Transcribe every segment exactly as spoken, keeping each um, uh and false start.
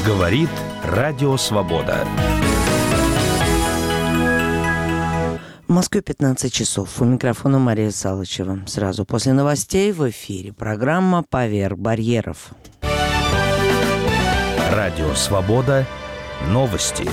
Говорит Радио Свобода. В Москве пятнадцать часов. У микрофона Мария Салычева. Сразу после новостей в эфире программа «Поверх барьеров». Радио Свобода. Новости.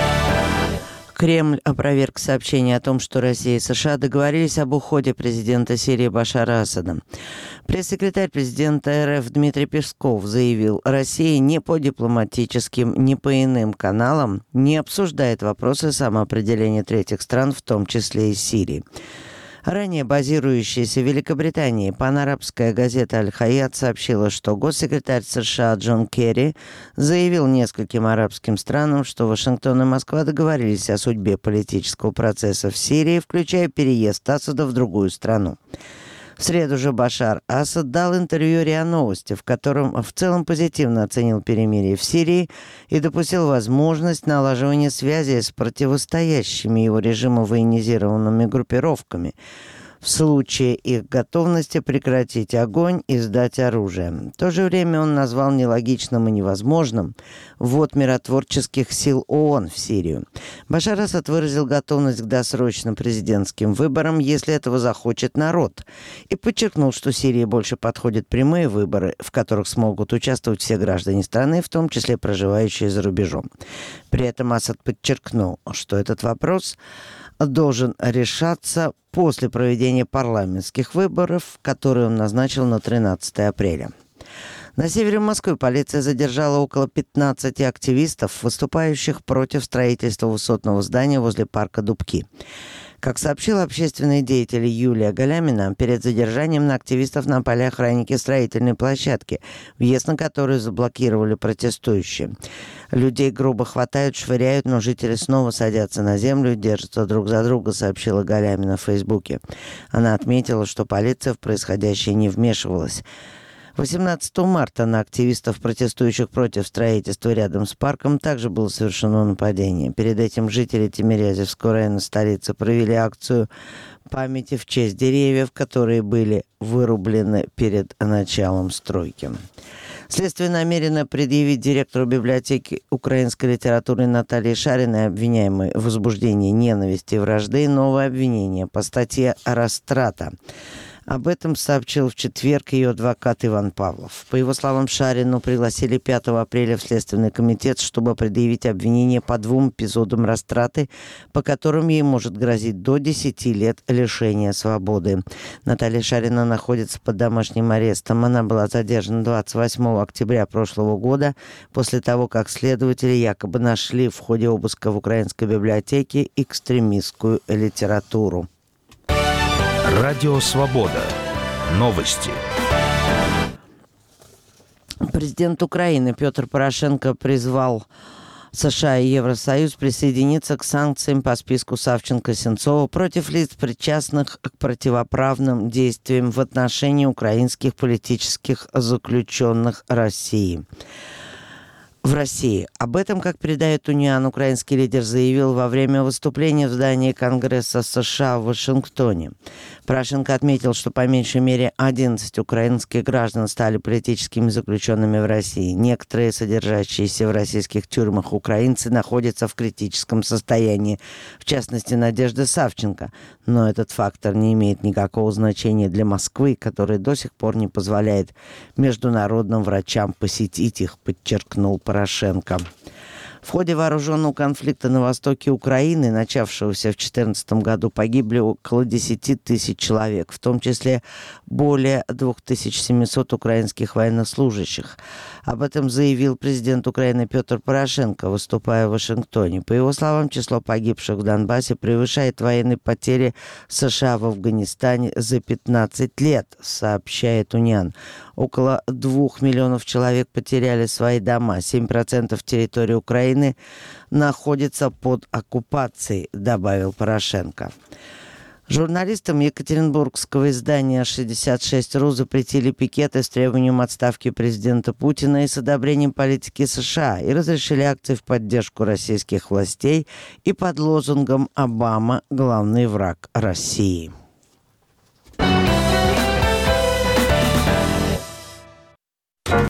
Кремль опроверг сообщение о том, что Россия и США договорились об уходе президента Сирии Башара Асада. Пресс-секретарь президента РФ Дмитрий Песков заявил, Россия ни по дипломатическим, ни по иным каналам не обсуждает вопросы самоопределения третьих стран, в том числе и Сирии. Ранее базирующаяся в Великобритании панарабская газета «Аль-Хаят» сообщила, что госсекретарь США Джон Керри заявил нескольким арабским странам, что Вашингтон и Москва договорились о судьбе политического процесса в Сирии, включая переезд Асада в другую страну. В среду же Башар Асад дал интервью РИА Новости, в котором в целом позитивно оценил перемирие в Сирии и допустил возможность налаживания связи с противостоящими его режиму военизированными группировками в случае их готовности прекратить огонь и сдать оружие. В то же время он назвал нелогичным и невозможным ввод миротворческих сил ООН в Сирию. Башар Асад выразил готовность к досрочным президентским выборам, если этого захочет народ, и подчеркнул, что Сирии больше подходят прямые выборы, в которых смогут участвовать все граждане страны, в том числе проживающие за рубежом. При этом Асад подчеркнул, что этот вопрос должен решаться после проведения парламентских выборов, которые он назначил на тринадцатое апреля. На севере Москвы полиция задержала около пятнадцати активистов, выступающих против строительства высотного здания возле парка Дубки. Как сообщила общественный деятель Юлия Галямина, перед задержанием на активистов напали охранники строительной площадки, въезд на которую заблокировали протестующие. Людей грубо хватают, швыряют, но жители снова садятся на землю и держатся друг за друга, сообщила Галямина в Фейсбуке. Она отметила, что полиция в происходящее не вмешивалась. восемнадцатого марта на активистов, протестующих против строительства рядом с парком, также было совершено нападение. Перед этим жители Тимирязевского района столицы провели акцию памяти в честь деревьев, которые были вырублены перед началом стройки. Следствие намерено предъявить директору библиотеки украинской литературы Наталье Шариной, обвиняемой в возбуждении ненависти и вражды, новое обвинение по статье «Растрата». Об этом сообщил в четверг ее адвокат Иван Павлов. По его словам, Шарину пригласили пятого апреля в Следственный комитет, чтобы предъявить обвинение по двум эпизодам растраты, по которым ей может грозить до десяти лет лишения свободы. Наталья Шарина находится под домашним арестом. Она была задержана двадцать восьмого октября прошлого года, после того, как следователи якобы нашли в ходе обыска в украинской библиотеке экстремистскую литературу. Радио Свобода. Новости. Президент Украины Петр Порошенко призвал США и Евросоюз присоединиться к санкциям по списку Савченко-Сенцова против лиц, причастных к противоправным действиям в отношении украинских политических заключенных России. В России. Об этом, как передает Униан, украинский лидер заявил во время выступления в здании Конгресса США в Вашингтоне. Порошенко отметил, что по меньшей мере одиннадцать украинских граждан стали политическими заключенными в России. Некоторые, содержащиеся в российских тюрьмах украинцы, находятся в критическом состоянии, в частности, Надежда Савченко. Но этот фактор не имеет никакого значения для Москвы, которая до сих пор не позволяет международным врачам посетить их, подчеркнул Порошенко. В ходе вооруженного конфликта на востоке Украины, начавшегося в две тысячи четырнадцатом году, погибли около десяти тысяч человек, в том числе более две тысячи семьсот украинских военнослужащих. Об этом заявил президент Украины Петр Порошенко, выступая в Вашингтоне. По его словам, число погибших в Донбассе превышает военные потери США в Афганистане за пятнадцать лет, сообщает Униан. Около двух миллионов человек потеряли свои дома. семь процентов территории Украины находится под оккупацией, добавил Порошенко. Журналистам екатеринбургского издания шестьдесят шесть ру запретили пикеты с требованием отставки президента Путина и с одобрением политики США и разрешили акции в поддержку российских властей и под лозунгом «Обама – главный враг России».